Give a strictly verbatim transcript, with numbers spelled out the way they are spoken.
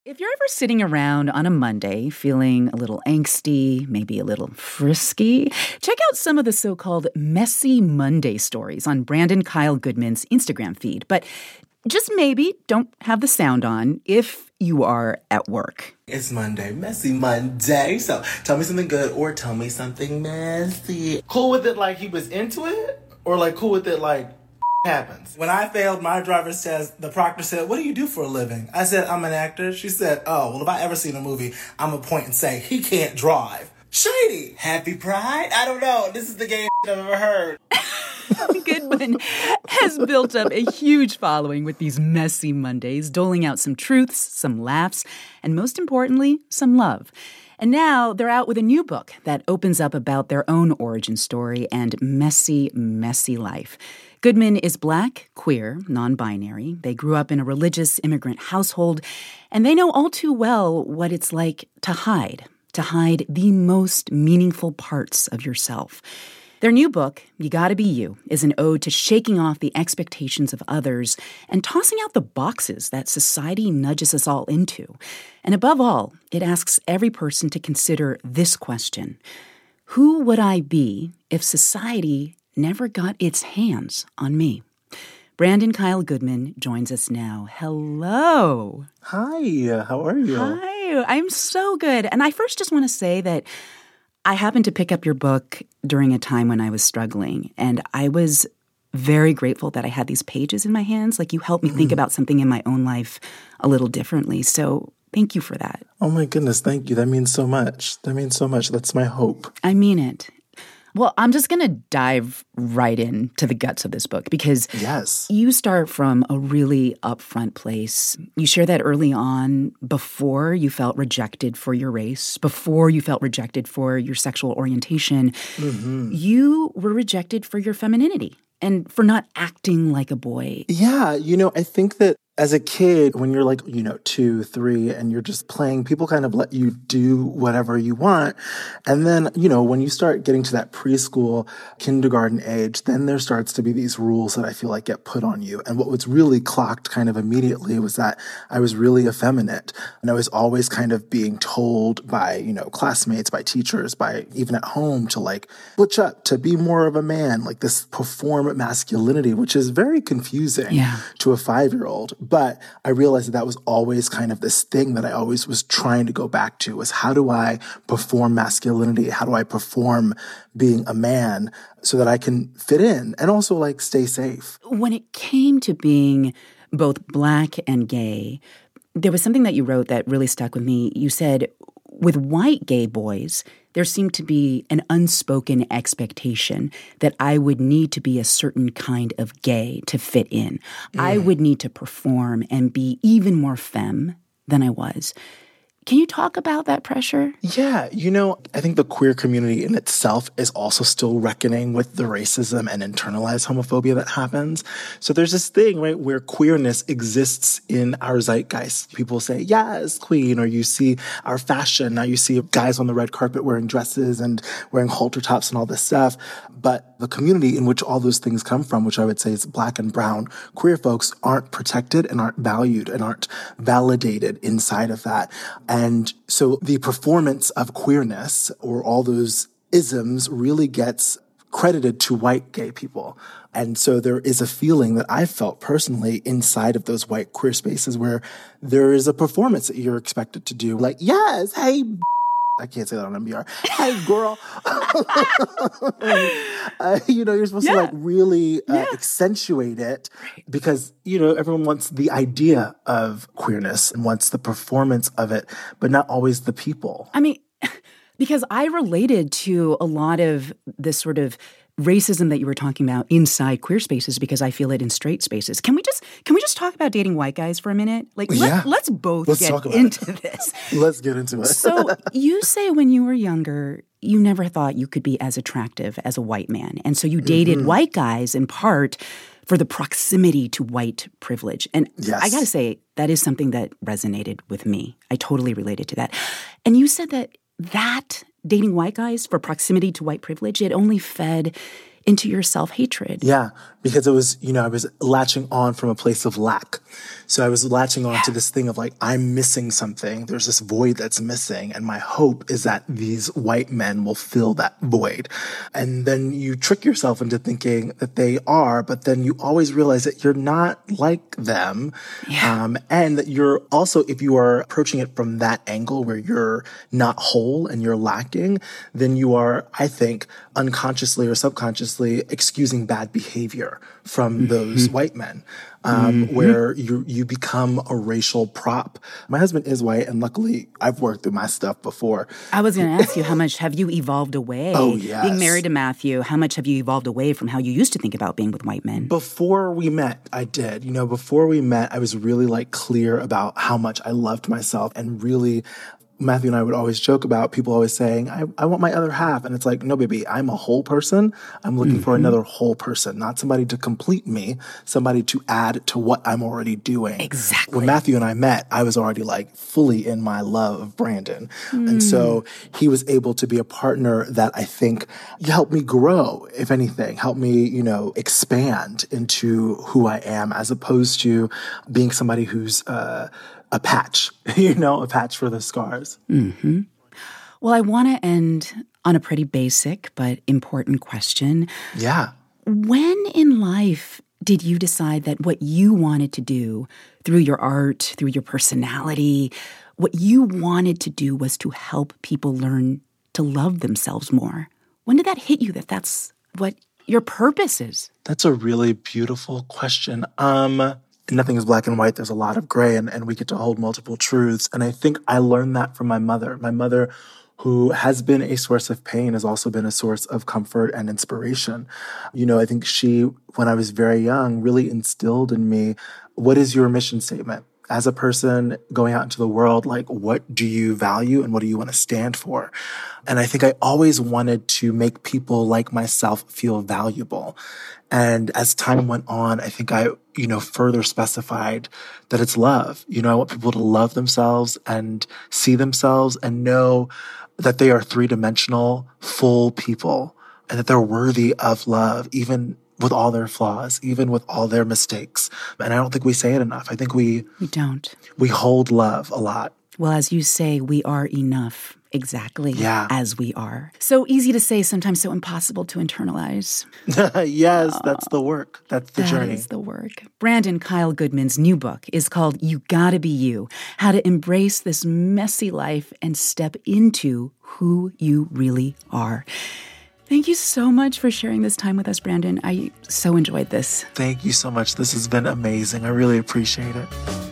If you're ever sitting around on a Monday feeling a little angsty, maybe a little frisky, check out some of the so-called Messy Monday stories on Brandon Kyle Goodman's Instagram feed. But just maybe don't have the sound on if you are at work. It's Monday, Messy Monday. So tell me something good or tell me something messy. Cool with it like he was into it, or like cool with it like happens. When I failed my driver's test, the proctor said, "What do you do for a living?" I said, "I'm an actor." She said, "Oh, well, if I ever seen a movie, I'm gonna point and say, he can't drive." Shady. Happy Pride? I don't know. This is the gayest I've ever heard. Goodman has built up a huge following with these messy Mondays, doling out some truths, some laughs, and most importantly, some love. And now they're out with a new book that opens up about their own origin story and messy, messy life. Goodman is Black, queer, non-binary. They grew up in a religious immigrant household, and they know all too well what it's like to hide, to hide the most meaningful parts of yourself. Their new book, You Gotta Be You, is an ode to shaking off the expectations of others and tossing out the boxes that society nudges us all into. And above all, it asks every person to consider this question: who would I be if society never got its hands on me? Brandon Kyle Goodman joins us now. Hello. Hi, how are you? Hi, I'm so good. And I first just want to say that I happened to pick up your book during a time when I was struggling, and I was very grateful that I had these pages in my hands. Like, you helped me mm. think about something in my own life a little differently. So thank you for that. Oh my goodness, thank you. That means so much. That means so much. That's my hope. I mean it. Well, I'm just going to dive right into the guts of this book because yes. you start from a really upfront place. You share that early on, before you felt rejected for your race, before you felt rejected for your sexual orientation, mm-hmm. you were rejected for your femininity and for not acting like a boy. Yeah, you know, I think that as a kid, when you're like, you know, two, three, and you're just playing, people kind of let you do whatever you want. And then, you know, when you start getting to that preschool, kindergarten age, then there starts to be these rules that I feel like get put on you. And what was really clocked kind of immediately was that I was really effeminate. And I was always kind of being told by, you know, classmates, by teachers, by even at home to like, butch up, to be more of a man, like this perform masculinity, which is very confusing yeah. to a five-year-old. But I realized that that was always kind of this thing that I always was trying to go back to, was how do I perform masculinity? How do I perform being a man so that I can fit in and also like stay safe? When it came to being both Black and gay, there was something that you wrote that really stuck with me. You said, with white gay boys, there seemed to be an unspoken expectation that I would need to be a certain kind of gay to fit in. Mm. I would need to perform and be even more femme than I was. Can you talk about that pressure? Yeah, you know, I think the queer community in itself is also still reckoning with the racism and internalized homophobia that happens. So there's this thing, right, where queerness exists in our zeitgeist. People say, yes, queen, or you see our fashion. Now you see guys on the red carpet wearing dresses and wearing halter tops and all this stuff. But the community in which all those things come from, which I would say is Black and brown queer folks, aren't protected and aren't valued and aren't validated inside of that. And so the performance of queerness, or all those isms, really gets credited to white gay people. And so there is a feeling that I felt personally inside of those white queer spaces where there is a performance that you're expected to do. Like, yes, hey, I can't say that on N P R. Hey, girl. uh, you know, you're supposed yeah. to like really uh, yeah. accentuate it because, you know, everyone wants the idea of queerness and wants the performance of it, but not always the people. I mean, because I related to a lot of this sort of racism that you were talking about inside queer spaces because I feel it in straight spaces. Can we just can we just talk about dating white guys for a minute? Like, let, yeah. let's both let's get into it. this. Let's get into it. So you say when you were younger, you never thought you could be as attractive as a white man. And so you dated mm-hmm. white guys in part for the proximity to white privilege. And yes. I got to say, that is something that resonated with me. I totally related to that. And you said that that dating white guys for proximity to white privilege, it only fed into your self-hatred. Yeah, because it was, you know, I was latching on from a place of lack. So I was latching on yeah. to this thing of like, I'm missing something. There's this void that's missing. And my hope is that these white men will fill that void. And then you trick yourself into thinking that they are, but then you always realize that you're not like them. Yeah. Um, and that you're also, if you are approaching it from that angle where you're not whole and you're lacking, then you are, I think, unconsciously or subconsciously excusing bad behavior from mm-hmm. those white men. Um, mm-hmm. where you, you become a racial prop. My husband is white, and luckily I've worked through my stuff before. I was going to ask you, how much have you evolved away? Oh, yes. Being married to Matthew, how much have you evolved away from how you used to think about being with white men? Before we met, I did. You know, before we met, I was really like clear about how much I loved myself and really Matthew and I would always joke about people always saying, I, I want my other half. And it's like, no, baby, I'm a whole person. I'm looking mm-hmm. for another whole person, not somebody to complete me, somebody to add to what I'm already doing. Exactly. When Matthew and I met, I was already like fully in my love of Brandon. Mm. And so he was able to be a partner that I think helped me grow, if anything, helped me, you know, expand into who I am as opposed to being somebody who's, uh, a patch, you know, a patch for the scars. Mm-hmm. Well, I want to end on a pretty basic but important question. Yeah. When in life did you decide that what you wanted to do through your art, through your personality, what you wanted to do was to help people learn to love themselves more? When did that hit you that that's what your purpose is? That's a really beautiful question. Um... Nothing is black and white. There's a lot of gray, and, and we get to hold multiple truths. And I think I learned that from my mother. My mother, who has been a source of pain, has also been a source of comfort and inspiration. You know, I think she, when I was very young, really instilled in me, what is your mission statement? As a person going out into the world, like, what do you value and what do you want to stand for? And I think I always wanted to make people like myself feel valuable. And as time went on, I think I, you know, further specified that it's love. You know, I want people to love themselves and see themselves and know that they are three-dimensional, full people and that they're worthy of love, even with all their flaws, even with all their mistakes. And I don't think we say it enough. I think we... We don't. We hold love a lot. Well, as you say, we are enough. Exactly yeah. as we are. So easy to say, sometimes so impossible to internalize. Yes, that's the work. That's the that journey. That is the work. Brandon Kyle Goodman's new book is called You Gotta Be You, How to Embrace This Messy Life and Step Into Who You Really Are. Thank you so much for sharing this time with us, Brandon. I so enjoyed this. Thank you so much. This has been amazing. I really appreciate it.